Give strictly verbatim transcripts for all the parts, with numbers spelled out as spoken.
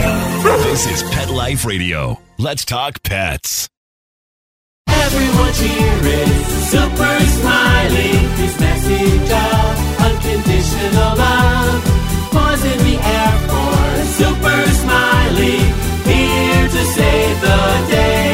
This is Pet Life Radio. Let's talk pets. Everyone here is super smiling. His message of unconditional love was in the air for Super Smiley, here to save the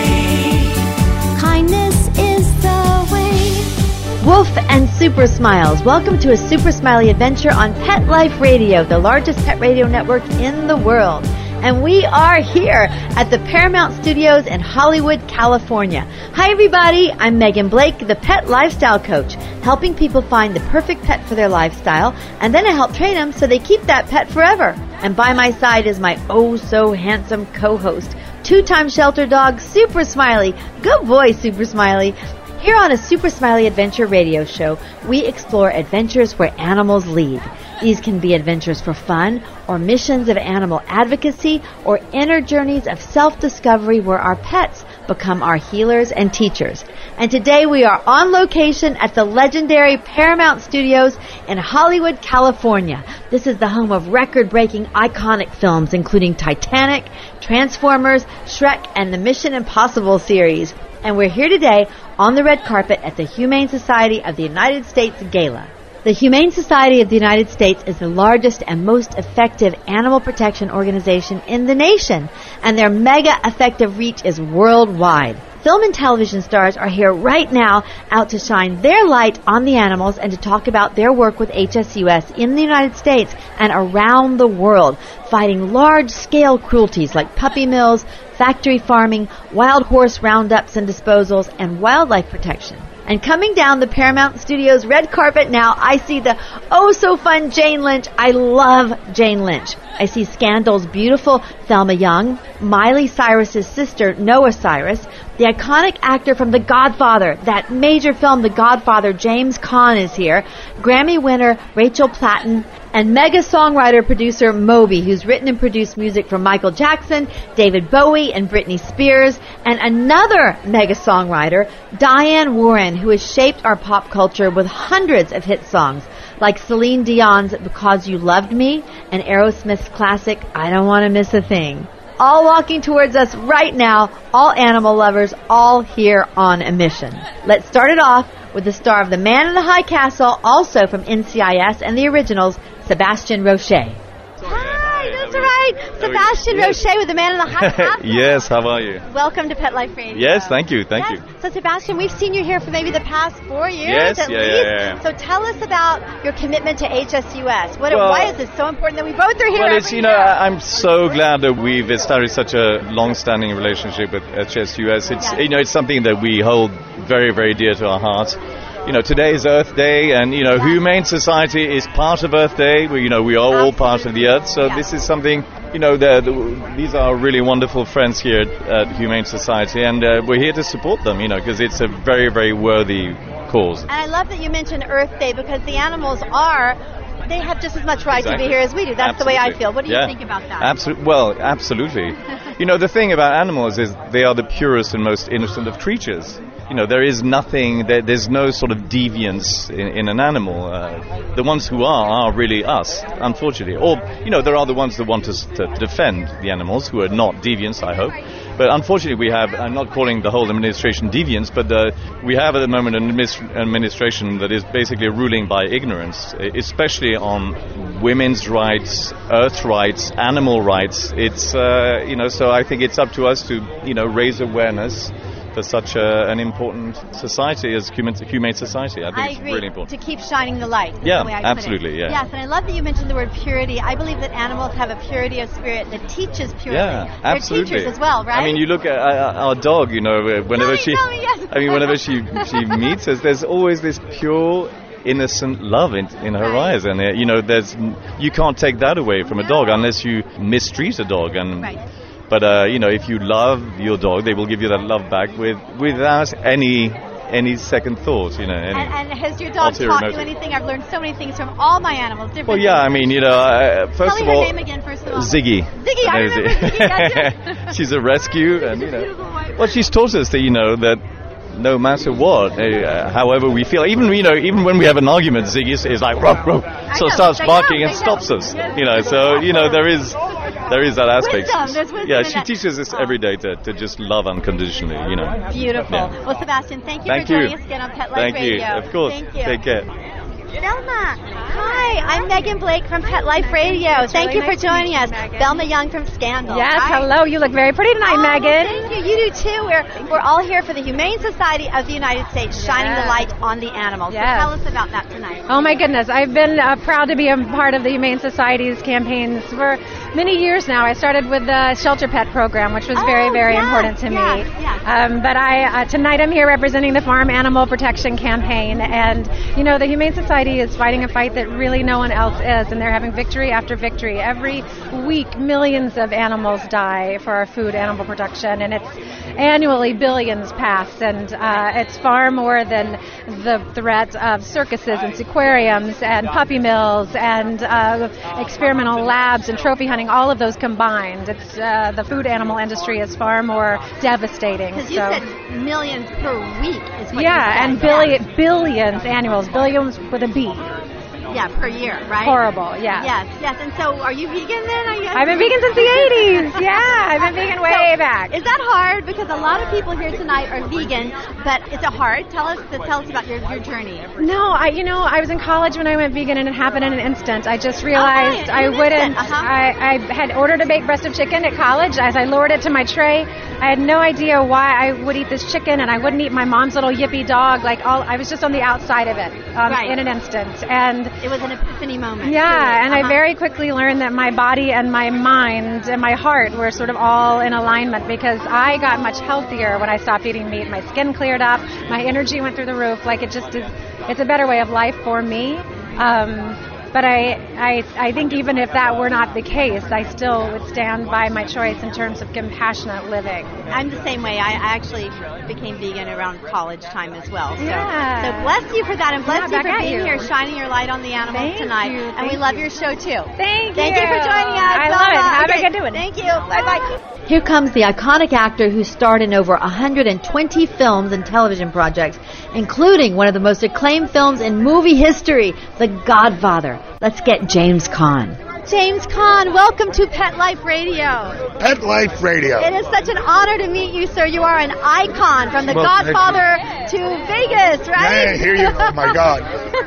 day. Kindness is the way. Woof and Super Smiles. Welcome to a Super Smiley adventure on Pet Life Radio, the largest pet radio network in the world. And we are here at the Paramount Studios in Hollywood, California. Hi, everybody. I'm Megan Blake, the pet lifestyle coach, helping people find the perfect pet for their lifestyle, and then I help train them so they keep that pet forever. And by my side is my oh-so-handsome co-host, two-time shelter dog, Super Smiley. Good boy, Super Smiley. Here on a Super Smiley Adventure radio show, we explore adventures where animals lead. These can be adventures for fun, or missions of animal advocacy, or inner journeys of self-discovery where our pets become our healers and teachers. And today we are on location at the legendary Paramount Studios in Hollywood, California. This is the home of record-breaking iconic films including Titanic, Transformers, Shrek, and the Mission Impossible series. And we're here today on the red carpet at the Humane Society of the United States Gala. The Humane Society of the United States is the largest and most effective animal protection organization in the nation, and their mega effective reach is worldwide. Film and television stars are here right now out to shine their light on the animals and to talk about their work with H S U S in the United States and around the world, fighting large-scale cruelties like puppy mills, factory farming, wild horse roundups and disposals, and wildlife protection. And coming down the Paramount Studios red carpet now, I see the oh-so-fun Jane Lynch. I love Jane Lynch. I see Scandal's beautiful Thelma Young, Miley Cyrus's sister, Noah Cyrus, the iconic actor from The Godfather, that major film, The Godfather, James Caan is here, Grammy winner Rachel Platten, and mega songwriter-producer Moby, who's written and produced music from Michael Jackson, David Bowie, and Britney Spears, and another mega songwriter, Diane Warren, who has shaped our pop culture with hundreds of hit songs, like Celine Dion's Because You Loved Me, and Aerosmith's classic I Don't Want to Miss a Thing. All walking towards us right now, all animal lovers, all here on a mission. Let's start it off with the star of The Man in the High Castle, also from N C I S and the originals, Sebastian Roche. Hi, that's right. Sebastian yes. Roche with The Man in the High Castle. Yes, how are you? Welcome to Pet Life Radio. Yes, thank you, thank yes. you. So, Sebastian, we've seen you here for maybe the past four years yes, at yeah, least. Yeah, yeah, yeah. So tell us about your commitment to H S U S. What, well, why is it so important that we both are here Well, every it's, you know, year? I'm so glad that we've established such a long-standing relationship with H S U S. It's, yes. you know, it's something that we hold very, very dear to our hearts. You know, today is Earth Day, and, you know, yeah. Humane Society is part of Earth Day. We, you know, we are Absolutely. all part of the Earth, so yeah. this is something, you know, the, the, these are really wonderful friends here at, at Humane Society, and uh, we're here to support them, you know, because it's a very, very worthy cause. And I love that you mentioned Earth Day, because the animals are... they have just as much right exactly. to be here as we do. That's absolutely. the way I feel. What do you yeah. think about that? Absolutely. Well, absolutely. You know, the thing about animals is they are the purest and most innocent of creatures. You know, there is nothing, there, there's no sort of deviance in, in an animal. Uh, the ones who are, are really us, unfortunately. Or, you know, there are the ones that want us to defend the animals, who are not deviants, I hope. But unfortunately, we have, I'm not calling the whole administration deviance, but uh, we have at the moment an administ- administration that is basically ruling by ignorance, especially on women's rights, earth rights, animal rights. It's, uh, you know, so I think it's up to us to, you know, raise awareness for such a, an important society as human, Humane Society. I think I it's agree. really important. To keep shining the light. Yeah, the way I absolutely, put it. yeah. Yes, and I love that you mentioned the word purity. I believe that animals have a purity of spirit that teaches purity. Yeah, absolutely. They're teachers as well, right? I mean, you look at uh, our dog, you know, whenever tell me, she... Tell me, yes. I mean, whenever she, she meets us, there's always this pure... innocent love in, in her right. eyes, and uh, you know, there's you can't take that away from no. a dog unless you mistreat a dog. And right. but uh, you know, if you love your dog, they will give you that love back with without any any second thought. You know. Any and, and has your dog taught motive. you anything? I've learned so many things from all my animals. Different well, yeah, things. I mean, you know, uh, first Tell of me all, her name again, first of all. Ziggy. Ziggy, I remember Ziggy. That's it. She's a rescue, and you know, well, she's taught us that you know that. no matter what, uh, however we feel. Even you know, even when we have an argument, Ziggy is, is like, ruff, ruff, so starts barking and stops us. You know, so you know there is there is that aspect. Wisdom. There's wisdom yeah, in she that. teaches us every day to, to just love unconditionally. You know. Beautiful. Yeah. Well, Sebastian, thank you Thank for joining you. us again on Pet Life Thank Radio. you. Of course. Thank you. Take care. Belma. Hi, I'm Megan Blake from Pet Life Radio. Thank really you for nice to joining meet you, us. Megan. Belma Young from Scandal. Yes, Hi. hello. You look very pretty tonight, Oh, Megan. Thank you. You do too. We're we're all here for the Humane Society of the United States, shining the Yes. light on the animals. Yes. So tell us about that tonight. Oh my goodness, I've been uh, proud to be a part of the Humane Society's campaigns for many years now. I started with the Shelter Pet program, which was very, Oh, very yes, important to yes, me. yes. Um, but I uh, tonight I'm here representing the Farm Animal Protection Campaign, and you know the Humane Society is fighting a fight that really no one else is, and they're having victory after victory. Every week, millions of animals die for our food animal production, and it's annually billions pass, and uh, it's far more than the threat of circuses and aquariums and puppy mills and uh, experimental labs and trophy hunting, all of those combined. It's uh, the food animal industry is far more devastating. Because you So- said millions per week is what you yeah, said. and billion, billions annuals, billions with a B. Yeah, per year, right? Horrible, yeah. Yes, yes. And so, are you vegan then? Are you? I've been vegan since the eighties. Yeah, I've been vegan way So, back. Is that hard? Because a lot of people here tonight are vegan, but is it hard? Tell us, tell us about your, your journey. No, I you know I was in college when I went vegan and it happened in an instant. I just realized in I an wouldn't. instant, uh-huh. I, I had ordered a baked breast of chicken at college. As I lowered it to my tray, I had no idea why I would eat this chicken, and I wouldn't eat my mom's little yippy dog. Like all, I was just on the outside of it um, Right. in an instant, and. It was an epiphany moment. Yeah, truly. and Uh-huh. I very quickly learned that my body and my mind and my heart were sort of all in alignment because I got much healthier when I stopped eating meat. My skin cleared up, my energy went through the roof. Like it just is, it's a better way of life for me. Um, but I, I, I think even if that were not the case, I still would stand by my choice in terms of compassionate living. I'm the same way. I, I actually became vegan around college time as well. So, Yeah. so bless you for that, and bless Yeah, you back for at being you. here, shining your light on the animals Thank tonight. you, And we thank love you. your show too. Thank you. Thank you for joining us. I love it. Bye-bye. Have Okay. a good one. Thank you. Bye bye. Here comes the iconic actor who starred in over one hundred twenty films and television projects, including one of the most acclaimed films in movie history, The Godfather. Let's get James Caan. James Caan, welcome to Pet Life Radio. Pet Life Radio. It is such an honor to meet you, sir. You are an icon from The Well, thank Godfather to Vegas, right? Yeah, here you go. My God.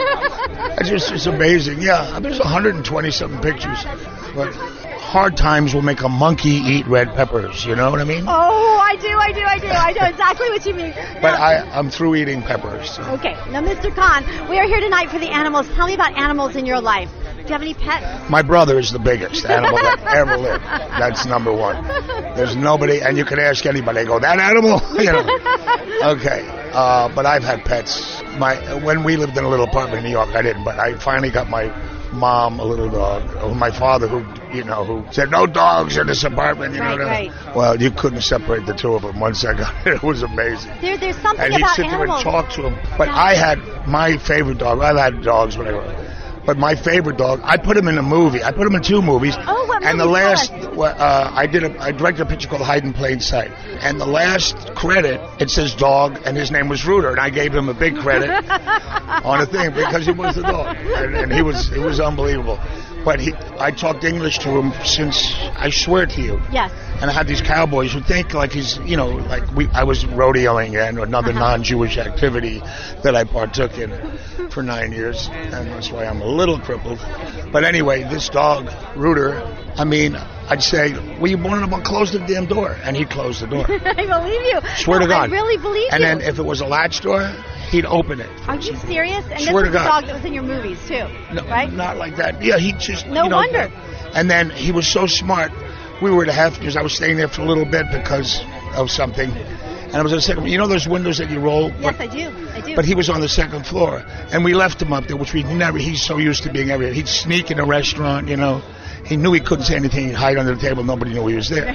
It's just it's amazing. Yeah, there's one hundred twenty something pictures. But hard times will make a monkey eat red peppers. You know what I mean? Oh, I do, I do, I do. I know exactly what you mean. But Now- I, I'm through eating peppers. So. Okay, now Mister Caan, we are here tonight for the animals. Tell me about animals in your life. Do you have any pets? My brother is the biggest animal that ever lived. That's number one. There's nobody, and you can ask anybody. They go, that animal? You know. Okay. Uh, but I've had pets. My when we lived in a little apartment in New York, I didn't. But I finally got my mom a little dog. Or my father, who you know, who said no dogs in this apartment. You Right, know. right. Well, you couldn't separate the two of them. Once I got it, it was amazing. There, there's something And he'd about sit there and animals. talk to him. But I had my favorite dog. I've had dogs when I grew up. But my favorite dog, I put him in a movie. I put him in two movies. Oh, what And the movies? last, Tell us. uh, I did a, I directed a picture called Hide in Plain Sight. And the last credit, it says dog, and his name was Rooter, and I gave him a big credit on a thing because he was the dog, and, and he was, it was unbelievable. But he, I talked English to him since, I swear to you. Yes. And I had these cowboys who think like he's, you know, like we, I was rodeoing and another Uh-huh. non-Jewish activity that I partook in for nine years, and that's why I'm a little crippled. But anyway, this dog, Rooter, I mean, I'd say, well, you wanted him to close the damn door, and he'd close the door. I believe you. Swear No, to God. I really believe And you. then if it was a latch door, he'd open it. Are you serious? And Swear this to was the God. dog that was in your movies too, No, right? not like that. Yeah, he just. No you know, wonder. And then he was so smart. We were at Hefner's. I was staying there for a little bit because of something. And I was on the second. You know those windows that you roll? Yes, I do. I do. But he was on the second floor, and we left him up there, which we never. He's so used to being everywhere. He'd sneak in a restaurant, you know. He knew he couldn't say anything. He'd hide under the table. Nobody knew he was there.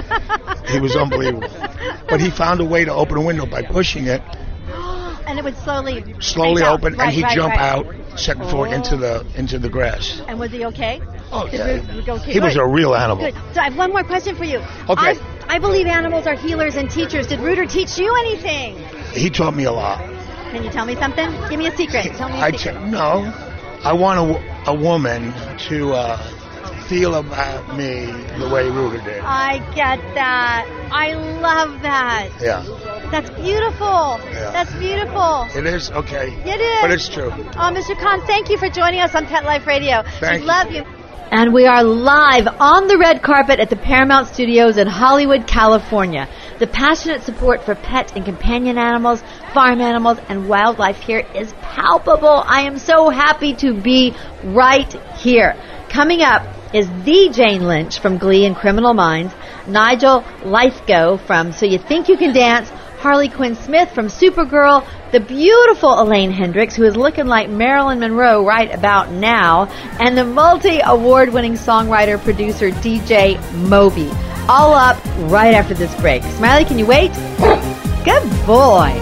He was unbelievable. But he found a way to open a window by pushing it, and it would slowly slowly crank out. open, Right, and he'd right, jump right. out second floor Oh. into the into the grass. And was he okay? Oh Did yeah, we- we go- okay, he was good. a real animal. Good. So I have one more question for you. Okay. I've, I believe animals are healers and teachers. Did Rooter teach you anything? He taught me a lot. Can you tell me something? Give me a secret. Tell me a I secret. t- no, I want a, a woman to uh, feel about me the way Rooter did. I get that. I love that. Yeah. That's beautiful. Yeah. That's beautiful. It is? Okay. It is. But it's true. Oh, Mister Khan, thank you for joining us on Pet Life Radio. Thank we you. love you. And we are live on the red carpet at the Paramount Studios in Hollywood, California. The passionate support for pet and companion animals, farm animals, and wildlife here is palpable. I am so happy to be right here. Coming up is the Jane Lynch from Glee and Criminal Minds, Nigel Lythgoe from So You Think You Can Dance, Harley Quinn Smith from Supergirl, the beautiful Elaine Hendricks, who is looking like Marilyn Monroe right about now, and the multi-award-winning songwriter-producer D J Moby. All up right after this break. Smiley, can you wait? Good boy.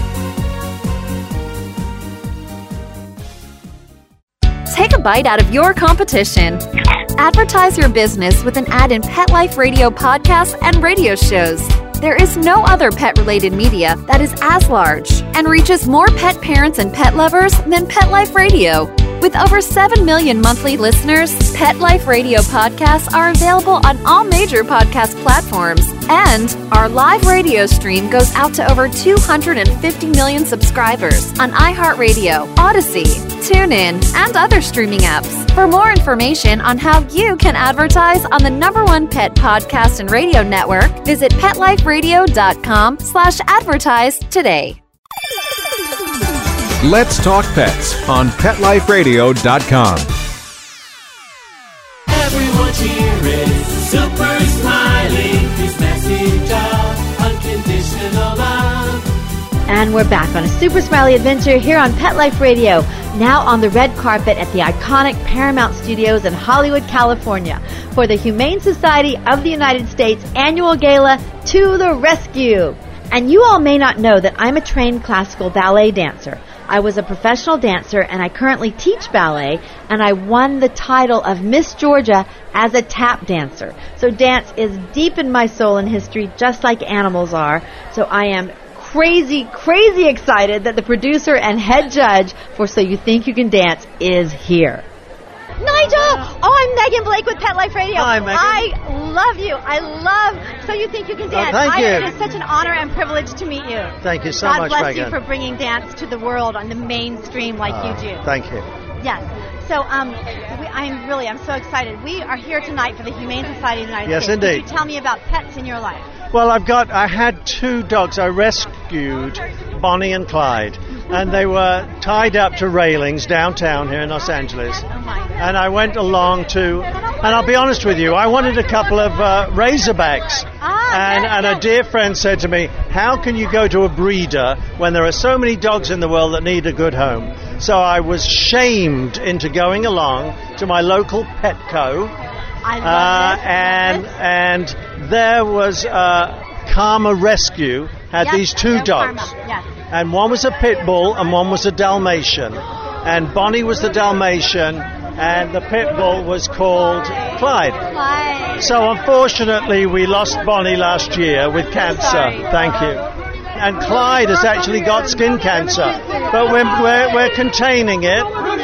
Take a bite out of your competition. Advertise your business with an ad in Pet Life Radio podcasts and radio shows. There is no other pet-related media that is as large and reaches more pet parents and pet lovers than Pet Life Radio. With over seven million monthly listeners, Pet Life Radio podcasts are available on all major podcast platforms. And our live radio stream goes out to over two hundred fifty million subscribers on iHeartRadio, Odyssey, TuneIn, and other streaming apps. For more information on how you can advertise on the number one pet podcast and radio network, visit PetLifeRadio.com slash advertise today. Let's Talk Pets on Pet Life Radio dot com. Everyone cheering, super smiling, his message of unconditional love. And we're back on a super smiley adventure here on Pet Life Radio, now on the red carpet at the iconic Paramount Studios in Hollywood, California, for the Humane Society of the United States annual gala, To the Rescue. And you all may not know that I'm a trained classical ballet dancer. I was a professional dancer, and I currently teach ballet, and I won the title of Miss Georgia as a tap dancer. So dance is deep in my soul and history, just like animals are. So I am crazy, crazy excited that the producer and head judge for So You Think You Can Dance is here. Nigel! Oh, I'm Megan Blake with Pet Life Radio. Hi, Megan. I love you. I love So You Think You Can Dance. Oh, thank I, you. It is such an honor and privilege to meet you. Thank you so God much, bless Megan. you for bringing dance to the world on the mainstream like Oh, you do. Thank you. Yes. So um, we, I'm really, I'm so excited. We are here tonight for the Humane Society of the United Yes, States. indeed. Could you tell me about pets in your life? Well, I've got, I had two dogs. I rescued Bonnie and Clyde, and they were tied up to railings downtown here in Los Angeles. Oh my God. And I went along to, and I'll be honest with you, I wanted a couple of uh, Razorbacks. Ah, and yes, and yes. a dear friend said to me, how can you go to a breeder when there are so many dogs in the world that need a good home? So I was shamed into going along to my local Petco. I love Uh, this. and This- and there was uh, Karma Rescue had Yes, these two they're dogs, Karma, yes. and one was a pit bull and one was a Dalmatian, and Bonnie was the Dalmatian, and the pit bull was called Clyde. Clyde. So unfortunately, we lost Bonnie last year with cancer. Sorry. Thank you. And Clyde has actually got skin cancer, but we're we're, we're containing it.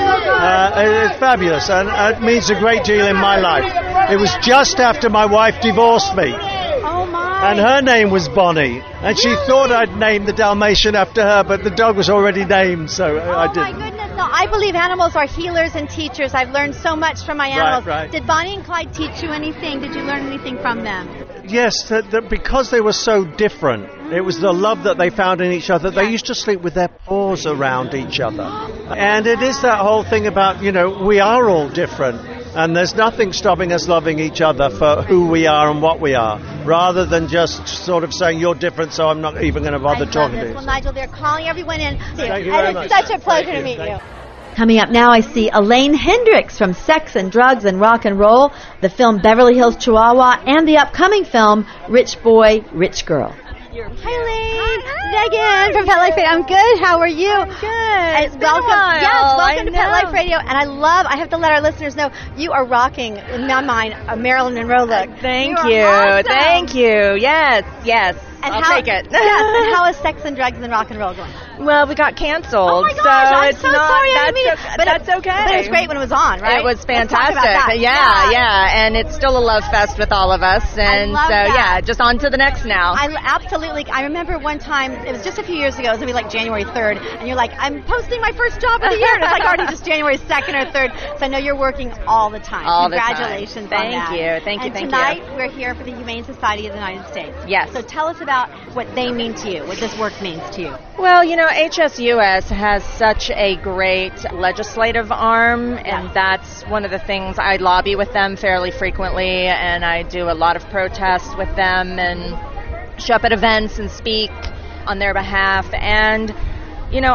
Uh, it's fabulous, and uh, it means a great deal in my life. It was just after my wife divorced me, Oh my. and her name was Bonnie, and she thought I'd named the Dalmatian after her, but the dog was already named, so Oh I my didn't. goodness. No, I believe animals are healers and teachers. I've learned so much from my animals. right. Did Bonnie and Clyde teach you anything? Did you learn anything from them? Yes, that, that because they were so different, it was the love that they found in each other. They used to sleep with their paws around each other. And it is that whole thing about, you know, we are all different. And there's nothing stopping us loving each other for who we are and what we are, rather than just sort of saying, you're different, so I'm not even going to bother I love talking this. to you. Well, Nigel, they're calling everyone in. Thank you and very it's much. such a pleasure Thank to you. meet you. Thank Coming up now, I see Elaine Hendricks from Sex and Drugs and Rock and Roll, the film Beverly Hills Chihuahua, and the upcoming film Rich Boy, Rich Girl. Hi, Elaine. Megan from Pet Life Radio. I'm good. How are you? I'm good. It's And been welcome. a while. Yes, welcome I to Pet know. Life Radio. And I love, I have to let our listeners know, you are rocking, in my mind, a Marilyn Monroe look. Thank you. you. are awesome. Thank you. Yes, yes. And I'll how, take it. Yes, and how is Sex and Drugs and Rock and Roll going? Well, we got canceled. Oh my gosh, so I'm it's so not, sorry. I That's, didn't mean o- it. But that's it, okay. But it was great when it was on, right? It was Let's talk fantastic. about that. Yeah, yeah, and it's still a love fest with all of us. And love so, that. yeah, just on to the next now. I absolutely. I remember one time, it was just a few years ago, it was going to be like January third, and you're like, I'm posting my first job of the year, and it's like already just January second or third, so I know you're working all the time. All the time. Congratulations Thank on that. you. Thank you, and thank you. tonight, we're here for the Humane Society of the United States. Yes. So tell us about what they mean to you, what this work means to you. Well, you know, H S U S has such a great legislative arm, and that's one of the things I lobby with them fairly frequently, and I do a lot of protests with them and show up at events and speak on their behalf. And, you know,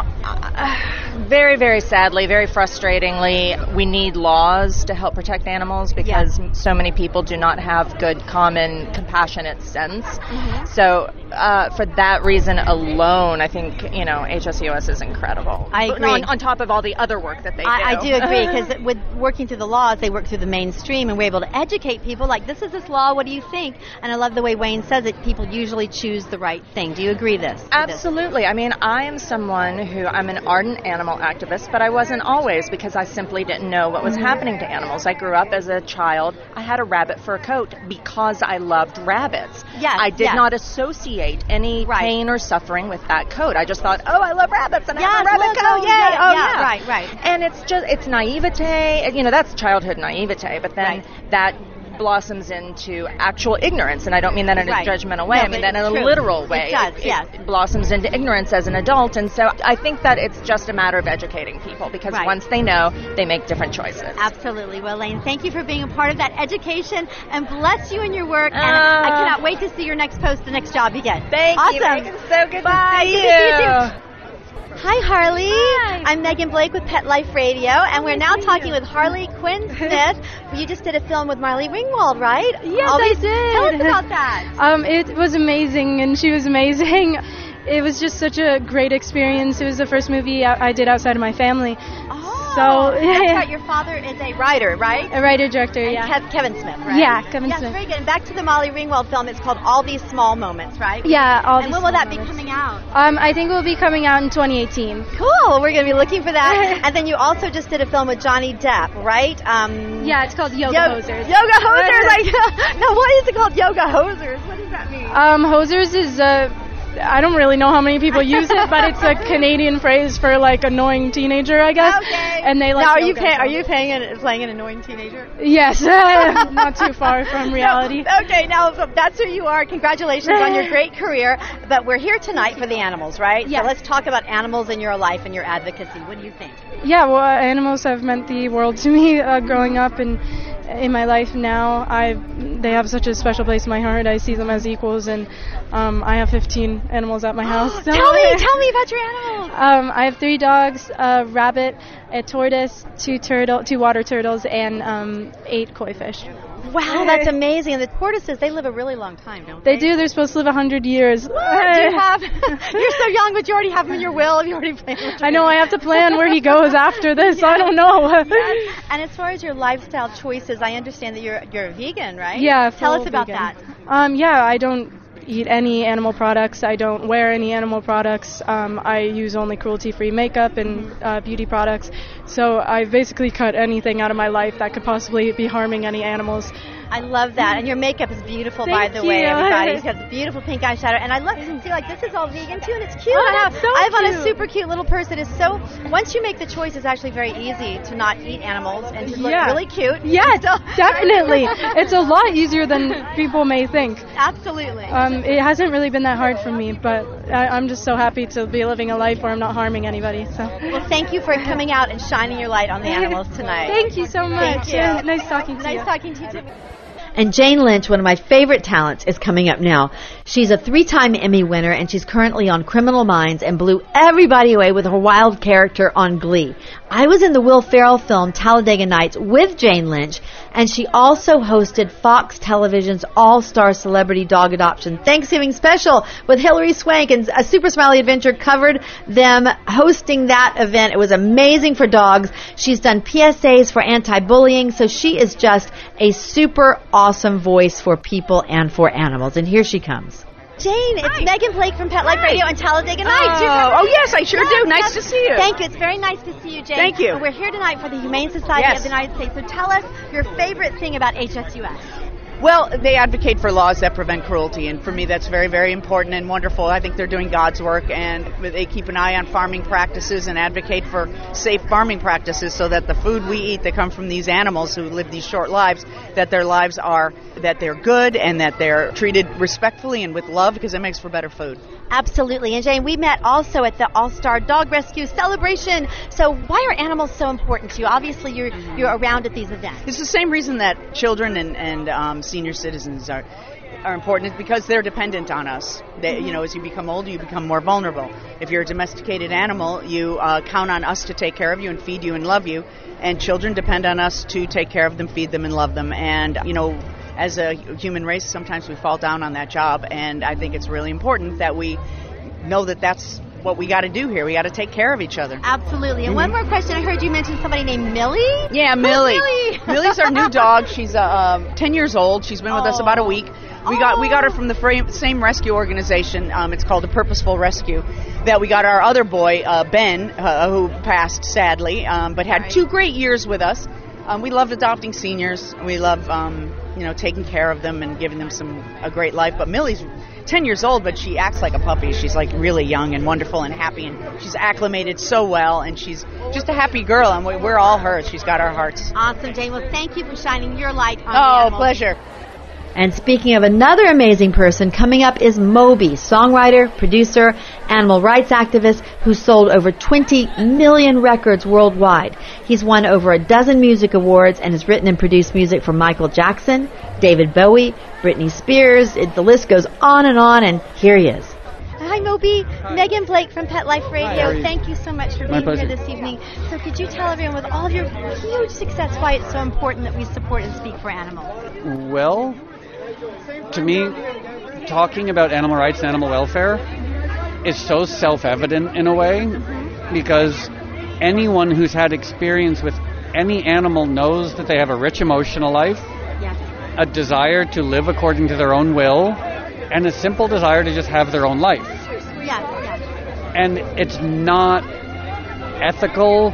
very, very sadly, very frustratingly, we need laws to help protect animals because so many people do not have good, common, compassionate sense. Mm-hmm. So uh, for that reason alone, I think, you know, H S U S is incredible. I agree. On, on top of all the other work that they do. I, I do agree, because with working through the laws, they work through the mainstream, and we're able to educate people, like, this is this law, what do you think? And I love the way Wayne says it, people usually choose the right thing. Do you agree this? with this? Absolutely. I mean, I am someone who, I'm an ardent animal activist, but I wasn't always, because I simply didn't know what was happening to animals. I grew up as a child. I had a rabbit fur coat because I loved rabbits. Yes, I did yes. not associate any Right. pain or suffering with that coat. I just thought, oh, I love rabbits and I Yes, have a rabbit look, coat. oh, Yay! yeah, oh, yeah, yeah. right, right. And it's just, it's naivete. You know, that's childhood naivete, but then Right. that blossoms into actual ignorance, and I don't mean that in Right. a judgmental way. No, I mean but that in it's a true. literal way. It does, It- yes. It blossoms into ignorance as an adult, and so I think that it's just a matter of educating people, because Right. once they know, they make different choices. Absolutely. Well, Elaine, thank you for being a part of that education, and bless you in your work. And Uh, I cannot wait to see your next post, the next job you get. Thank awesome. you, Megan. So good Bye. to see Good you. to see you too. Hi, Harley. Hi. I'm Megan Blake with Pet Life Radio, and we're now talking with Harley Quinn Smith. You just did a film with Marley Ringwald, right? Yes, Always- I did. Tell us about that. Um, it was amazing, and she was amazing. It was just such a great experience. It was the first movie I I did outside of my family. Oh, So, that's yeah. right. Your father is a writer, right? A writer-director, And yeah. Kev- Kevin Smith, right? Yeah, Kevin yes, Smith. very good. And back to the Molly Ringwald film. It's called All These Small Moments, right? Yeah, all And these when will small that be moments. coming out? Um, I think it will be coming out in twenty eighteen. Cool. Well, we're going to be looking for that. And then you also just did a film with Johnny Depp, right? Um, Yeah, it's called Yoga Yo- Hosers. Yoga Hosers. Like, no, why is it called Yoga Hosers? What does that mean? Um, hosers is uh, I don't really know how many people use it, but it's a Canadian phrase for like annoying teenager, I guess. Okay. And they like. now, are you yoga, pay- so- are you paying an, playing an annoying teenager? Yes, not too far from reality. No, okay, now if that's who you are. Congratulations on your great career. But we're here tonight for the animals, right? Yes. So let's talk about animals in your life and your advocacy. What do you think? Yeah, well, uh, animals have meant the world to me uh, growing up, and in my life now, I they have such a special place in my heart. I see them as equals, and um, I have fifteen animals at my house. So. Tell me, tell me about your animals. Um, I have three dogs, a rabbit, a tortoise, two turtle, two water turtles, and um, eight koi fish. Wow, that's amazing. And the tortoises, they live a really long time, don't they? They do. They're supposed to live a hundred years. What? Do you have? You're so young, but you already have them in your will. You already planned. what you're I know. gonna I have to plan where he goes after this. I don't know. Yes. And as far as your lifestyle choices, I understand that you're you're a vegan, right? Yeah. Tell us full about vegan. that. Um, yeah, I don't eat any animal products. I don't wear any animal products. Um, I use only cruelty-free makeup and uh, beauty products. So I basically cut anything out of my life that could possibly be harming any animals. I love that. And your makeup is beautiful, Thank by the way, you. everybody. You've got the beautiful pink eyeshadow. And I love, see, like, this is all vegan, too, and it's cute. Oh, I have, that's so I have on a cute. super cute little purse that is so, once you make the choice, it's actually very easy to not eat animals and to look Yeah. really cute. Yes, Still- definitely. It's a lot easier than people may think. Absolutely. Um, it hasn't really been that hard for me, but I, I'm just so happy to be living a life where I'm not harming anybody. So. Well, thank you for coming out and shining your light on the animals tonight. Thank you so much. Thank you. Yeah, nice talking to nice you. Nice talking to you, too. And Jane Lynch, one of my favorite talents, is coming up now. She's a three-time Emmy winner, and she's currently on Criminal Minds and blew everybody away with her wild character on Glee. I was in the Will Ferrell film Talladega Nights with Jane Lynch, and she also hosted Fox Television's All-Star Celebrity Dog Adoption Thanksgiving Special with Hilary Swank, and A Super Smiley Adventure covered them hosting that event. It was amazing for dogs. She's done P S As for anti-bullying, so she is just a super awesome voice for people and for animals. And here she comes. Jane, it's Hi. Megan Blake from Pet Life Hi. Radio and Talladega Nights. Oh, oh yes, I sure yes, do. Nice yes. to see you. Thank you. It's very nice to see you, Jane. Thank you. And we're here tonight for the Humane Society yes. of the United States. So tell us your favorite thing about H S U S. Well, they advocate for laws that prevent cruelty, and for me that's very, very important and wonderful. I think they're doing God's work, and they keep an eye on farming practices and advocate for safe farming practices so that the food we eat that come from these animals who live these short lives, that their lives are, that they're good and that they're treated respectfully and with love, because it makes for better food. Absolutely. And Jane, we met also at the All-Star Dog Rescue Celebration. So why are animals so important to you? Obviously, you're you're around at these events. It's the same reason that children and, and um, senior citizens are are important. It's because they're dependent on us. They, you know, as you become older, you become more vulnerable. If you're a domesticated animal, you uh, count on us to take care of you and feed you and love you. And children depend on us to take care of them, feed them, and love them. And, you know, as a human race, sometimes we fall down on that job, and I think it's really important that we know that that's what we got to do here. We got to take care of each other. Absolutely. And mm-hmm. one more question. I heard you mention somebody named Millie. Yeah, Millie. Oh, Millie. Millie's our new dog. She's uh, um, ten years old. She's been with oh. us about a week. We oh. got we got her from the frame, same rescue organization. Um, it's called the Purposeful Rescue. That we got our other boy, uh, Ben, uh, who passed sadly, um, but had two great years with us. Um, we love adopting seniors. We love, um, you know, taking care of them and giving them some a great life. But Millie's ten years old, but she acts like a puppy. She's like really young and wonderful and happy, and she's acclimated so well, and she's just a happy girl, and we're all hers. She's got our hearts. Awesome, Jane. Well, thank you for shining your light on Oh, the animals. pleasure. And speaking of another amazing person, coming up is Moby, songwriter, producer, animal rights activist who sold over twenty million records worldwide. He's won over a dozen music awards and has written and produced music for Michael Jackson, David Bowie, Britney Spears. It, the list goes on and on, and here he is. Hi, Moby. Hi. Megan Blake from Pet Life Radio. Hi, Thank you so much for My being pleasure. here this evening. So could you tell everyone, with all of your huge success, why it's so important that we support and speak for animals? Well, to me, talking about animal rights and animal welfare is so self-evident in a way, because anyone who's had experience with any animal knows that they have a rich emotional life, yes. a desire to live according to their own will, and a simple desire to just have their own life. Yes, yes. And it's not ethical,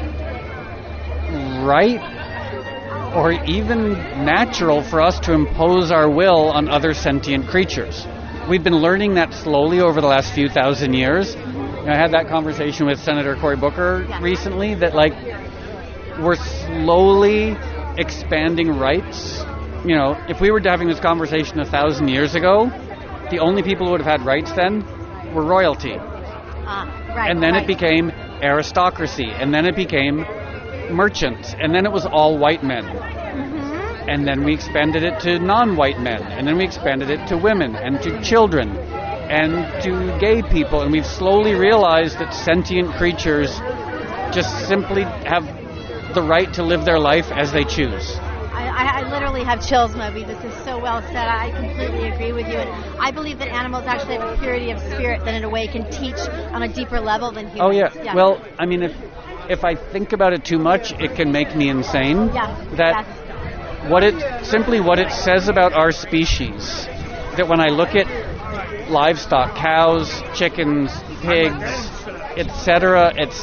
right, or even natural for us to impose our will on other sentient creatures. We've been learning that slowly over the last few thousand years. I had that conversation with Senator Cory Booker yeah. recently, that like we're slowly expanding rights. You know, if we were having this conversation a thousand years ago, the only people who would have had rights then were royalty. Ah, right, and then right. it became aristocracy, and then it became merchants, and then it was all white men. Mm-hmm. And then we expanded it to non-white men, and then we expanded it to women and to children and to gay people, and we've slowly realized that sentient creatures just simply have the right to live their life as they choose. I, I literally have chills, Moby. This is so well said. I completely agree with you. And I believe that animals actually have a purity of spirit that in a way can teach on a deeper level than humans. Oh, yeah. yeah. Well, I mean, if if I think about it too much, it can make me insane. Yeah. That Yes. what it simply what it says about our species, that when I look at livestock, cows, chickens, pigs, et cetera, et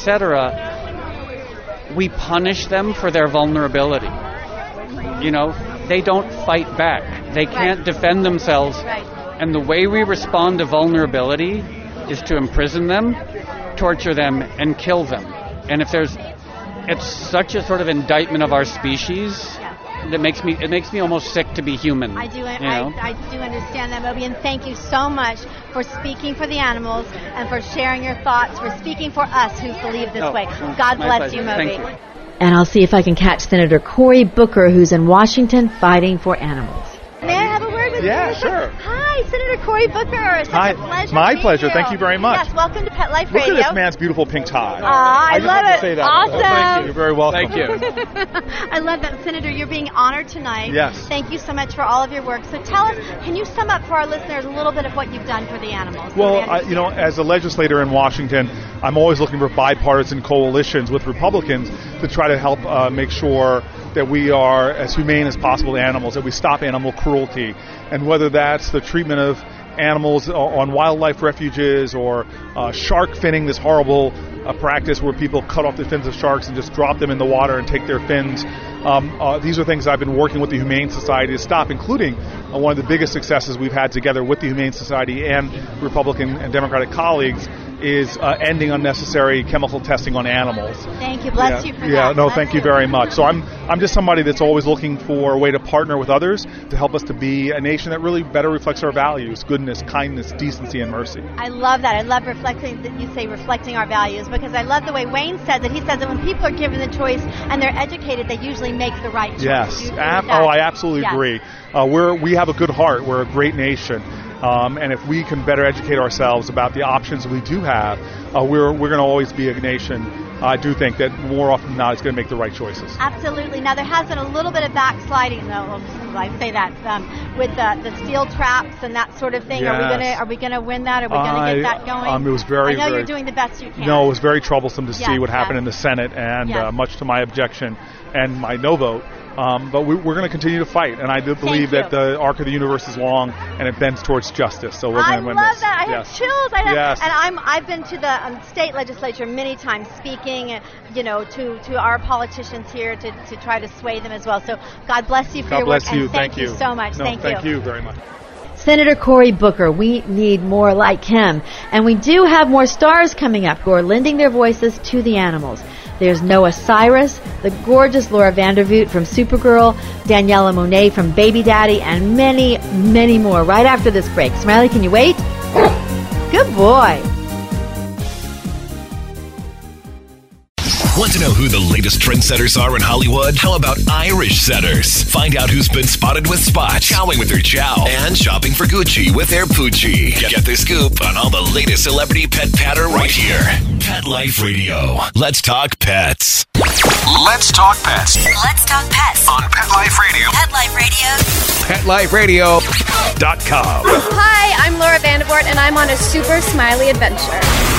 cetera, we punish them for their vulnerability. You know, they don't fight back. They can't Right. defend themselves. Right. And the way we respond to vulnerability is to imprison them, torture them, and kill them. And if there's, it's such a sort of indictment of our species that makes me, it makes me almost sick to be human. I do, you I, know? I do understand that, Moby, and thank you so much for speaking for the animals and for sharing your thoughts, for speaking for us who believe this Oh, way. well, God my bless pleasure. you, Moby. Thank you. And I'll see if I can catch Senator Cory Booker, who's in Washington fighting for animals. May with Yeah, you? sure. Hi, Senator Cory Booker. Such Hi. a pleasure My to meet pleasure. you. Thank you very much. Yes, welcome to Pet Life Look Radio. at this man's beautiful pink tie. Aw, I just love have to it. say that. Awesome. Thank you. You're very welcome. Thank you. I love that, Senator. You're being honored tonight. Yes. Thank you so much for all of your work. So tell us, can you sum up for our listeners a little bit of what you've done for the animals? Well, So they I, you know, as a legislator in Washington, I'm always looking for bipartisan coalitions with Republicans to try to help uh, make sure that we are as humane as possible to animals, that we stop animal cruelty. And whether that's the treatment of animals on wildlife refuges or uh, shark finning, this horrible uh, practice where people cut off the fins of sharks and just drop them in the water and take their fins. Um, uh, these are things I've been working with the Humane Society to stop, including uh, one of the biggest successes we've had together with the Humane Society and Republican and Democratic colleagues is uh, ending unnecessary chemical testing on animals. Thank you. Bless yeah, you for yeah, that. no, Bless thank you very much. So I'm I'm just somebody that's always looking for a way to partner with others to help us to be a nation that really better reflects our values: goodness, kindness, decency, and mercy. I love that. I love reflecting that you say reflecting our values, because I love the way Wayne says it. He says that when people are given the choice and they're educated, they usually make the right choice. Yes. Do you agree Ab- with that? oh, I absolutely Yes. agree. Uh, we're we have a good heart. We're a great nation. Um, and if we can better educate ourselves about the options we do have, uh, we're we're going to always be a nation. I do think that more often than not, it's going to make the right choices. Absolutely. Now, there has been a little bit of backsliding, though. I say that um, with the, the steel traps and that sort of thing. Are we Yes. going to are we going to win that? Are we going to I- get that going? um, it was very, I know very- you're doing the best you can. No, it was very troublesome to see Yes, what happened yes. in the Senate, and Yes. uh, much to my objection and my no vote. Um, but we, we're going to continue to fight, and I do believe you. that the arc of the universe is long and it bends towards justice. So we're I going to win love this. that. I yes. have chills. I have, Yes. And I'm I've been to the um, state legislature many times, speaking, uh, you know, to, to our politicians here to, to try to sway them as well. So God bless you for God your bless work, you. and thank, Thank you. so much. No, thank, thank you very much. Senator Cory Booker, we need more like him. And we do have more stars coming up who are lending their voices to the animals. There's Noah Cyrus, the gorgeous Laura Vandervoot from Supergirl, Daniela Monet from Baby Daddy, and many, many more right after this break. Smiley, can you wait? Good boy. Want to know who the latest trendsetters are in Hollywood? How about Irish setters? Find out who's been spotted with Spot, chowing with their chow, and shopping for Gucci with their Poochie. Get the scoop on all the latest celebrity pet patter right here. Pet Life Radio. Let's talk pets. Let's talk pets Let's talk pets on Pet Life Radio. Pet Life Radio. pet life radio dot com. Hi, I'm Laura Vandervoort, and I'm on a super smiley adventure.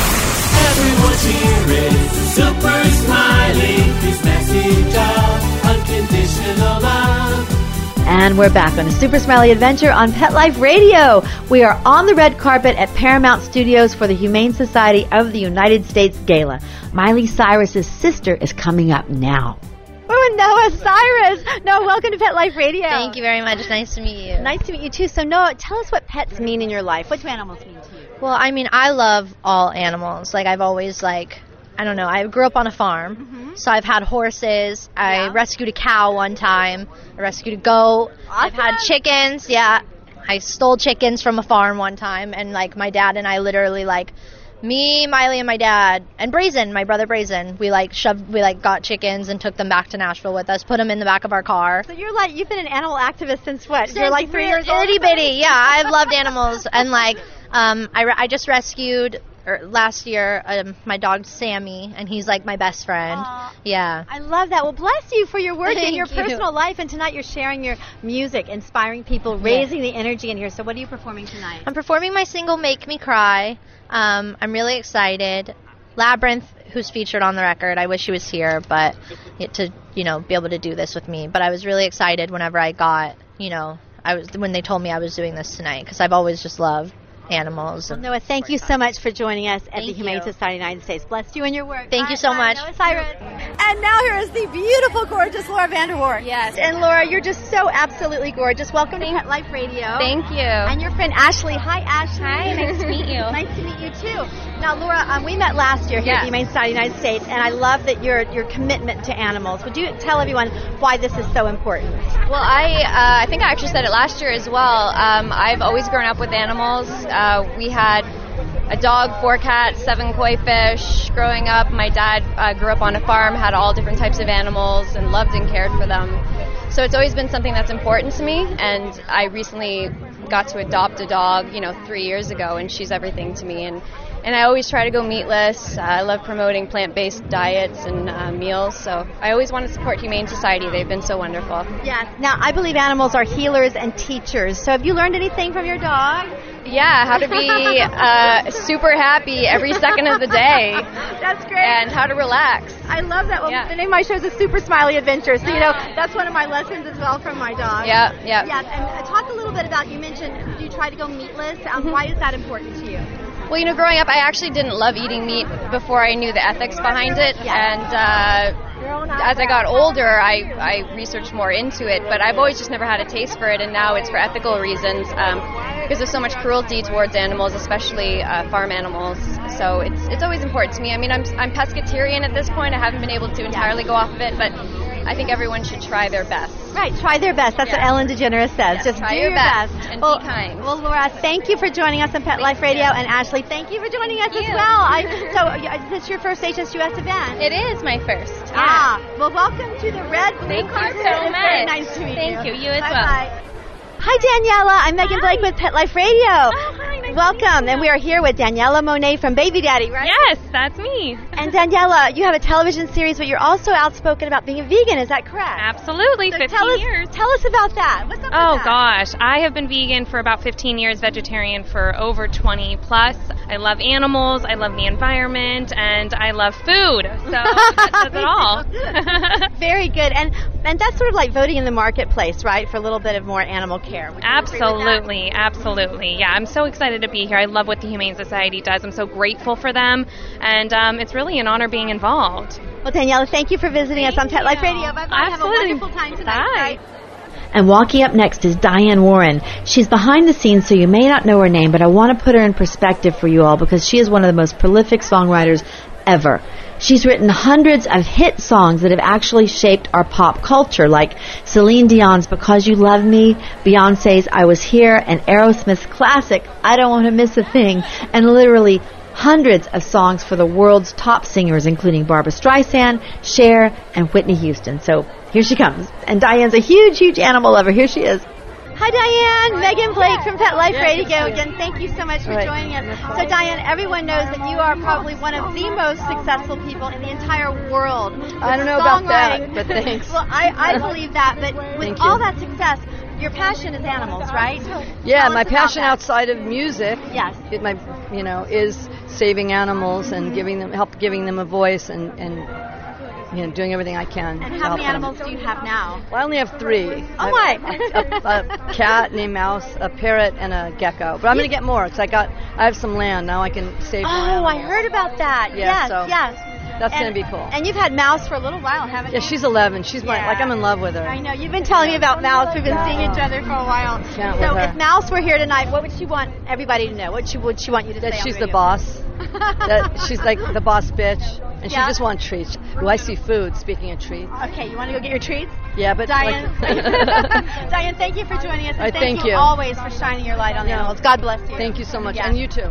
Everyone's here is Super Smiley. His message of unconditional love. And we're back on a Super Smiley adventure on Pet Life Radio. We are on the red carpet at Paramount Studios for the Humane Society of the United States Gala. Miley Cyrus's sister is coming up now. Oh, Noah Cyrus. Noah, welcome to Pet Life Radio. Thank you very much. It's nice to meet you. Nice to meet you, too. So, Noah, tell us what pets mean in your life. What do animals mean to you? Well, I mean, I love all animals. Like, I've always, like, I don't know, I grew up on a farm, mm-hmm. so I've had horses. I Yeah. rescued a cow one time. I rescued a goat. I've had chickens, yeah. I stole chickens from a farm one time, and, like, my dad and I literally, like, me, Miley, and my dad, and Brazen, my brother Brazen, we, like, shoved, we, like, got chickens and took them back to Nashville with us, put them in the back of our car. So you're like, you've been an animal activist since what? Since you're like three real years old? Itty bitty, yeah. I've loved animals, and, like, um, I, re- I just rescued er, last year um, my dog Sammy, and he's like my best friend. Aww. Yeah. I love that. Well, bless you for your work Thank and your you. personal life, and tonight you're sharing your music, inspiring people, Yeah. raising the energy in here. So what are you performing tonight? I'm performing my single "Make Me Cry." Um, I'm really excited. Labyrinth, who's featured on the record, I wish he was here, but to you know be able to do this with me. But I was really excited whenever I got you know I was when they told me I was doing this tonight, because I've always just loved animals. Well, And Noah, thank you so much for joining us at Thank the Humane you. Society of the United States. Bless you and your work. Thank Bye, you so bye, much. Noah Cyrus. And now here is the beautiful, gorgeous Laura Vandervoort. Yes. And Laura, you're just so absolutely gorgeous. Welcome to Pet Life Radio. Thank you. And your friend Ashley. Hi, Ashley. Hi, nice to meet you. Nice to meet you too. Now, Laura, um, we met last year here at Yes. the Humane Society of the United States, and I love that your your commitment to animals. Would you tell everyone why this is so important? Well, I uh, I think I actually said it last year as well. Um, I've always grown up with animals. Uh, we had a dog, four cats, seven koi fish. Growing up, my dad uh, grew up on a farm, had all different types of animals, and loved and cared for them. So it's always been something that's important to me, and I recently got to adopt a dog, you know, three years ago, and she's everything to me. And, and I always try to go meatless. Uh, I love promoting plant-based diets and uh, meals, so I always want to support Humane Society. They've been so wonderful. Yes. Now, I believe animals are healers and teachers. So have you learned anything from your dog? Yeah, how to be uh, super happy every second of the day. That's great. And how to relax. I love that. Well, yeah. The name of my show is A Super Smiley Adventure. So, you know, that's one of my lessons as well from my dog. Yeah, yeah. Yes, and uh, talk a little bit about, you mentioned you try to go meatless. Um, mm-hmm. Why is that important to you? Well, you know, growing up, I actually didn't love eating meat before I knew the ethics behind it. Yes. And uh, as I got older, I, I researched more into it. But I've always just never had a taste for it, and now it's for ethical reasons. Um, because there's so much cruelty towards animals, especially uh, farm animals. So it's it's always important to me. I mean, I'm I'm pescatarian at this point. I haven't been able to entirely go off of it, but I think everyone should try their best. Right, try their best. That's yeah. what Ellen DeGeneres says. Yeah, Just try do your your best, best. and well, be kind. Well, Laura, thank you for joining us on Pet Life Radio, and Ashley, thank you for joining us thank as you. well. I, so uh, this is your first H S U S event. It is my first. Yeah. Ah, well, welcome to the Red Blue Thank Carpet. you so It's much. very nice to meet thank you. you. You as Bye well. Bye. Hi, Daniela. I'm Megan Hi. Blake with Pet Life Radio. Oh, hi. Nice Welcome, and we are here with Daniela Monet from Baby Daddy, right? Yes, that's me. And Daniela, you have a television series, but you're also outspoken about being a vegan. Is that correct? Absolutely, so fifteen tell us, years. Tell us about that. What's up Oh with that? gosh, I have been vegan for about fifteen years, vegetarian for over twenty plus. I love animals, I love the environment, and I love food. So that says it all. Very good. And and that's sort of like voting in the marketplace, right? For a little bit of more animal care. Would you agree with that? Absolutely, absolutely. Yeah, I'm so excited to be here. I love what the Humane Society does. I'm so grateful for them, and um, it's really an honor being involved. Well, Daniela, thank you for visiting thank us on Pet you. Life Radio. Bye-bye. Absolutely. Have a wonderful time tonight. Bye. Bye. And walking up next is Diane Warren. She's behind the scenes, so you may not know her name, but I want to put her in perspective for you all because she is one of the most prolific songwriters ever. She's written hundreds of hit songs that have actually shaped our pop culture, like Celine Dion's Because You Love Me, Beyonce's I Was Here, and Aerosmith's classic I Don't Want to Miss a Thing, and literally hundreds of songs for the world's top singers, including Barbra Streisand, Cher, and Whitney Houston. So here she comes. And Diane's a huge, huge animal lover. Here she is. Hi, Diane. Megan Blake from Pet Life Yeah, Radio. good to see you. Again, thank you so much for Right. joining us. So, Diane, everyone knows that you are probably one of the most successful people in the entire world. I don't know about that, but thanks. Well, I, I believe that, but with Thank all you. that success, your passion is animals, right? Yeah, Tell my us about passion that. outside of music, yes, it, my you know, is saving animals and giving them help, giving them a voice, and and you know, doing everything I can. And to how help many them. animals do you have now? Well, I only have three. Oh, I my. have a, a, a cat named Mouse, a parrot, and a gecko. But I'm going to get more because I got I have some land now. I can save more Oh, animals. I heard about that. Yeah, yes, so yes. That's And- going to be cool. And you've had Mouse for a little while, haven't Yeah, you? she's eleven. She's my, Yeah. like I'm in love with her. I know. You've been telling me about Mouse. We've been seeing each other for a while. Can't So with her. if Mouse were here tonight, what would she want everybody to know? What she, would she want you to That say on she's the the radio? boss. That she's like the boss bitch, and Yeah. she just wants treats. Ooh, I see food. Speaking of treats. Okay, you want to go get your treats? Yeah, but Diane, like- Diane, thank you for joining us. And I thank, thank you. always for shining your light on the No. animals. God bless you. Thank you so much, Yeah. and you too.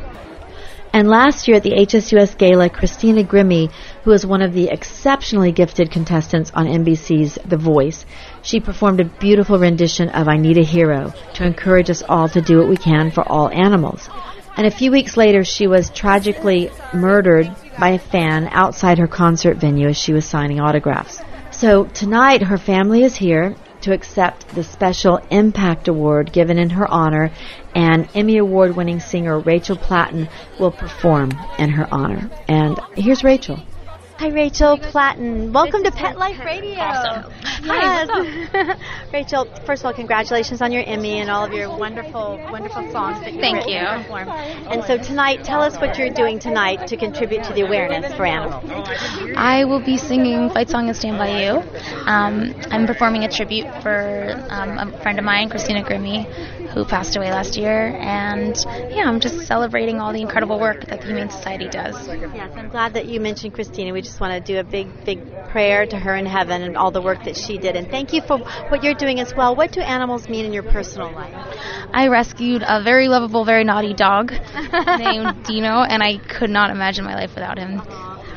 And last year at the H S U S Gala, Christina Grimmie, who is one of the exceptionally gifted contestants on N B C's The Voice, she performed a beautiful rendition of I Need a Hero to encourage us all to do what we can for all animals. And a few weeks later, she was tragically murdered by a fan outside her concert venue as she was signing autographs. So tonight, her family is here to accept the special Impact Award given in her honor, and Emmy Award-winning singer Rachel Platten will perform in her honor. And here's Rachel. Hi, Rachel Platten. Welcome to Pet Life Radio. Awesome. Yes. Hi, Rachel, first of all, congratulations on your Emmy and all of your wonderful, wonderful songs that you've Thank written you. and performed. And so tonight, tell us what you're doing tonight to contribute to the awareness for animals. I will be singing Fight Song and Stand By You. Um, I'm performing a tribute for um, a friend of mine, Christina Grimmie, who passed away last year. And yeah, I'm just celebrating all the incredible work that the Humane Society does. Yes, I'm glad that you mentioned Christina. We just want to do a big, big prayer to her in heaven and all the work that she did. And thank you for what you're doing as well. What do animals mean in your personal life? I rescued a very lovable, very naughty dog named Dino, and I could not imagine my life without him.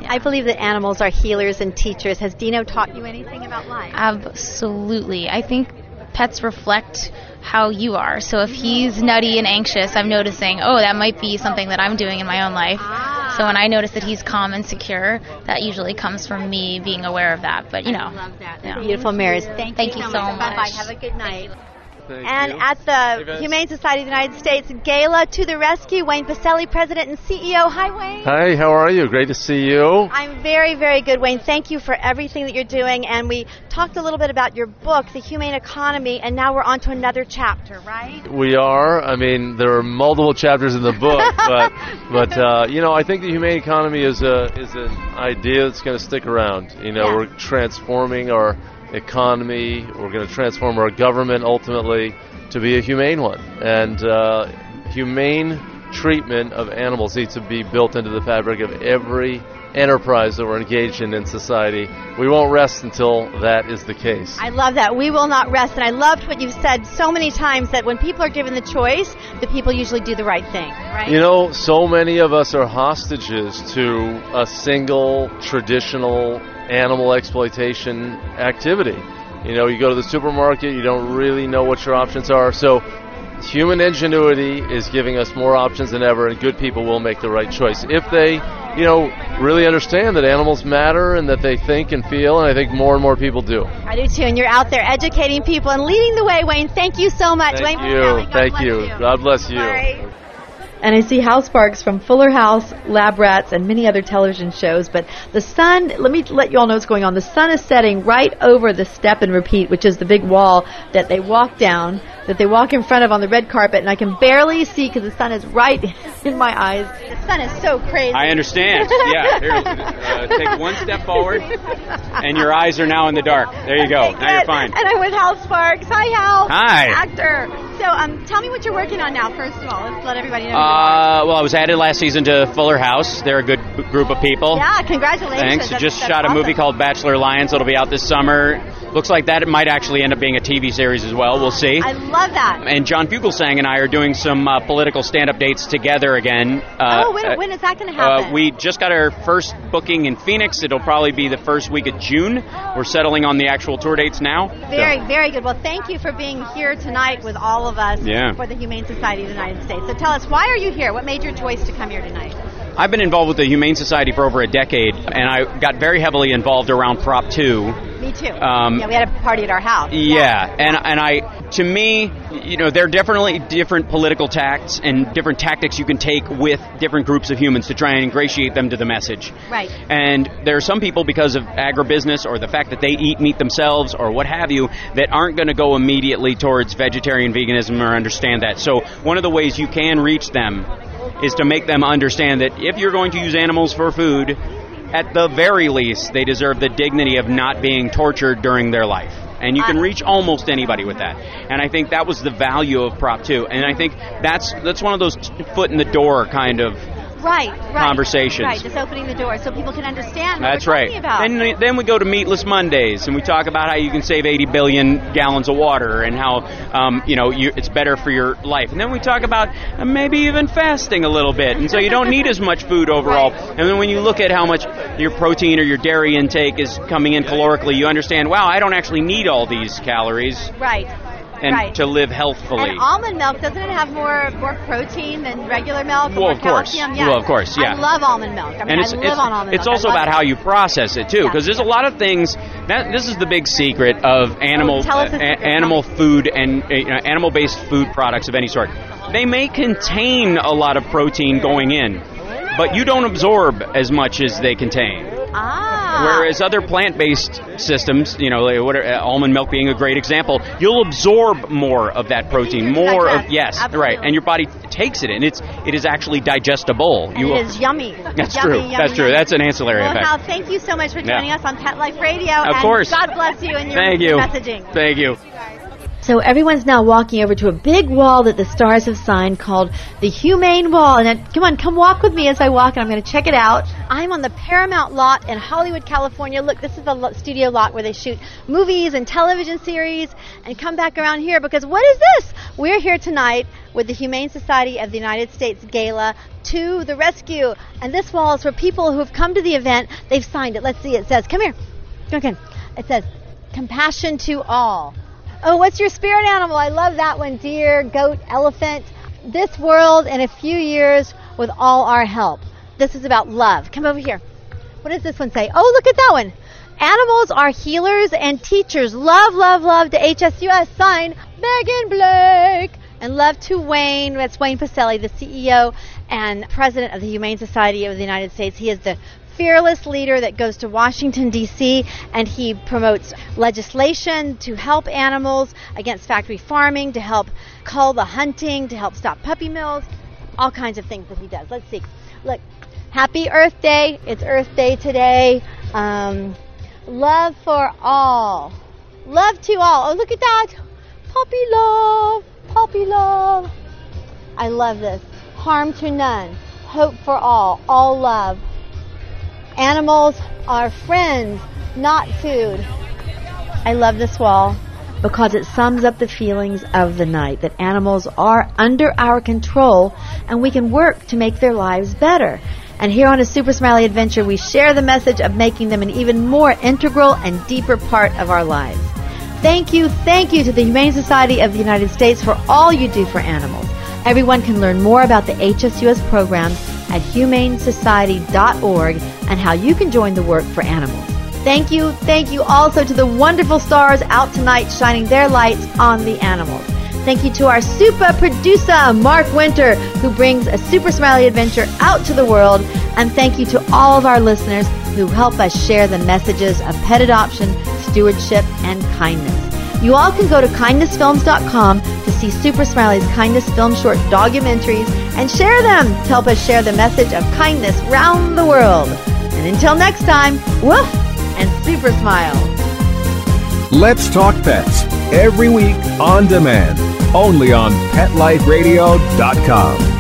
I believe that animals are healers and teachers. Has Dino taught you anything about life? Absolutely. I think pets reflect how you are. So if he's nutty and anxious, I'm noticing, oh, that might be something that I'm doing in my own life. Ah. So when I notice that he's calm and secure, that usually comes from me being aware of that. But, you know. I love that. Yeah. Beautiful mirrors. Thank, Thank you you so so much. much. Bye-bye. Have a good night. Thank and you. at the Humane Society of the United States Gala to the Rescue, Wayne Pacelli, President and C E O. Hi, Wayne. Hi, how are you? Great to see you. I'm very, very good, Wayne. Thank you for everything that you're doing. And we talked a little bit about your book, The Humane Economy, and now we're on to another chapter, right? We are. I mean, there are multiple chapters in the book, but but uh, you know, I think the humane economy is a is an idea that's going to stick around. You know, Yeah. we're transforming our economy. We're going to transform our government ultimately to be a humane one, and uh, humane treatment of animals needs to be built into the fabric of every enterprise that we're engaged in in society. We won't rest until that is the case. I love that. We will not rest. And I loved what you've said so many times, that when people are given the choice, the people usually do the right thing, right? You know, so many of us are hostages to a single traditional animal exploitation activity. You know, you go to the supermarket, you don't really know what your options are. So human ingenuity is giving us more options than ever, and good people will make the right choice if they, you know, really understand that animals matter and that they think and feel, and I think more and more people do. I do too, and you're out there educating people and leading the way, Wayne. Thank you so much. Thank Wayne you. Pacelli, God Thank bless you. God bless you. Bye. And I see house barks from Fuller House, Lab Rats, and many other television shows. But the sun, let me let you all know what's going on. The sun is setting right over the Step and Repeat, which is the big wall that they walk down, that they walk in front of on the red carpet. And I can barely see because the sun is right in my eyes. The sun is so crazy. I understand. Yeah. Here, uh, take one step forward, and your eyes are now in the dark. There you go. Okay, now you're good. fine. And I'm with Hal Sparks. Hi, Hal. Hi. Actor. So um, tell me what you're working on now, first of all. Let's let everybody know. Uh, well, I was added last season to Fuller House. They're a good b- group of people. Yeah, congratulations. Thanks. That's, Just that's shot a awesome. movie called Bachelor Lions. It'll be out this summer. Looks like that it might actually end up being a T V series as well. We'll see. I love that. And John Fugelsang and I are doing some uh, political stand-up dates together again. Uh, oh, when, when is that going to happen? Uh, we just got our first booking in Phoenix. It'll probably be the first week of June. We're settling on the actual tour dates now. Very, So, very good. Well, thank you for being here tonight with all of us Yeah. for the Humane Society of the United States. So tell us, why are you here? What made your choice to come here tonight? I've been involved with the Humane Society for over a decade, and I got very heavily involved around Prop two. Me too. Um, yeah, we had a party at our house. Yeah, and and I, to me, you know, there are definitely different political tacts and different tactics you can take with different groups of humans to try and ingratiate them to the message. Right. And there are some people, because of agribusiness or the fact that they eat meat themselves or what have you, that aren't going to go immediately towards vegetarian veganism or understand that. So one of the ways you can reach them is to make them understand that if you're going to use animals for food, at the very least, they deserve the dignity of not being tortured during their life. And you can reach almost anybody with that. And I think that was the value of Prop two. And I think that's that's one of those t- foot in the door kind of Right, right. conversations. Right, just opening the door so people can understand what That's we're right. talking about. And then we go to Meatless Mondays, and we talk about how you can save eighty billion gallons of water, and how um, you know you, it's better for your life. And then we talk about uh, maybe even fasting a little bit, and so you don't need as much food overall. And then when you look at how much your protein or your dairy intake is coming in calorically, you understand, wow, I don't actually need all these calories. Right. And right. to live healthfully. And almond milk, doesn't it have more more protein than regular milk? Well, more of course. calcium? Yeah. Well, of course, yeah. I love almond milk. I mean, and it's, I live it's, on almond it's milk. also I love about it. how you process it too, because there's a lot of things that this is the big secret of animal Oh, tell us the uh, secret. a- animal food and uh, you know, animal-based food products of any sort. They may contain a lot of protein going in, but you don't absorb as much as they contain. Ah. Whereas other plant-based systems, you know, like what are, uh, almond milk being a great example, you'll absorb more of that protein, more digest, of yes, absolutely. right, and your body takes it, and it's it is actually digestible. And You it will- is yummy. That's Yummy, true. yummy, That's true. yummy. That's an ancillary Well, effect. Hal, thank you so much for Yeah. joining us on Pet Life Radio. Of and course. God bless you and your Thank you. messaging. Thank you. So everyone's now walking over to a big wall that the stars have signed called the Humane Wall. And uh, come on, come walk with me as I walk, and I'm going to check it out. I'm on the Paramount lot in Hollywood, California. Look, this is the lo- studio lot where they shoot movies and television series. And come back around here, because what is this? We're here tonight with the Humane Society of the United States Gala to the rescue. And this wall is for people who have come to the event. They've signed it. Let's see. It says, come here. Come on. It says, compassion to all. Oh, what's your spirit animal? I love that one. Deer, goat, elephant. This world in a few years with all our help. This is about love. Come over here. What does this one say? Oh, look at that one. Animals are healers and teachers. Love, love, love to H S U S. Sign, Megan Blake. And love to Wayne. That's Wayne Pacelli, the C E O and president of the Humane Society of the United States. He is the fearless leader that goes to Washington, D C, and he promotes legislation to help animals against factory farming, to help cull the hunting, to help stop puppy mills, all kinds of things that he does. Let's see. Look, happy Earth Day. It's Earth Day today. Um, love for all. Love to all. Oh, look at that. Puppy love. Puppy love. I love this. Harm to none. Hope for all. All love. Animals are friends, not food. I love this wall because it sums up the feelings of the night, that animals are under our control and we can work to make their lives better. And here on A Super Smiley Adventure, we share the message of making them an even more integral and deeper part of our lives. Thank you, thank you to the Humane Society of the United States for all you do for animals. Everyone can learn more about the H S U S programs at humane society dot org and how you can join the work for animals. Thank you, thank you also to the wonderful stars out tonight shining their lights on the animals. Thank you to our super producer, Mark Winter, who brings A Super Smiley Adventure out to the world. And thank you to all of our listeners who help us share the messages of pet adoption, stewardship, and kindness. You all can go to kindness films dot com to see Super Smiley's Kindness Film short documentaries and share them to help us share the message of kindness round the world. And until next time, woof and super smile. Let's Talk Pets, every week on demand, only on pet life radio dot com.